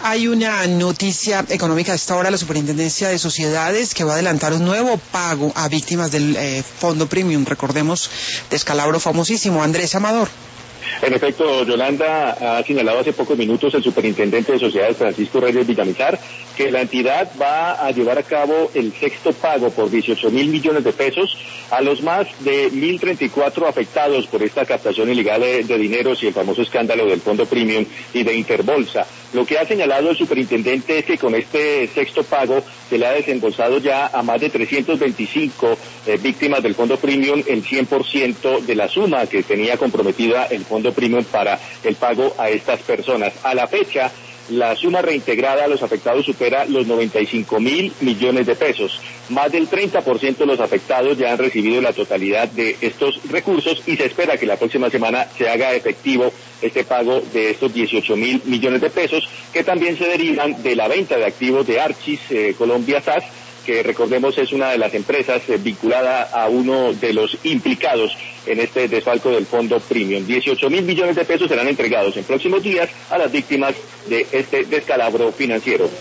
Hay una noticia económica a esta hora, la Superintendencia de Sociedades, que va a adelantar un nuevo pago a víctimas del Fondo Premium, recordemos, descalabro famosísimo. Andrés Amador. En efecto, Yolanda, ha señalado hace pocos minutos el superintendente de Sociedades, Francisco Reyes Villamizar, que la entidad va a llevar a cabo el sexto pago por 18.000 millones de pesos a los más de 1.034 afectados por esta captación ilegal de dineros y el famoso escándalo del Fondo Premium y de Interbolsa. Lo que ha señalado el superintendente es que con este sexto pago se le ha desembolsado ya a más de 325 víctimas del Fondo Premium el 100% de la suma que tenía comprometida el Fondo Premium para el pago a estas personas. A la fecha, la suma reintegrada a los afectados supera los 95.000 millones de pesos. Más del 30% de los afectados ya han recibido la totalidad de estos recursos y se espera que la próxima semana se haga efectivo este pago de estos 18.000 millones de pesos, que también se derivan de la venta de activos de Archis Colombia SAS, que recordemos es una de las empresas vinculada a uno de los implicados en este desfalco del Fondo Premium. 18.000 millones de pesos serán entregados en próximos días a las víctimas de este descalabro financiero.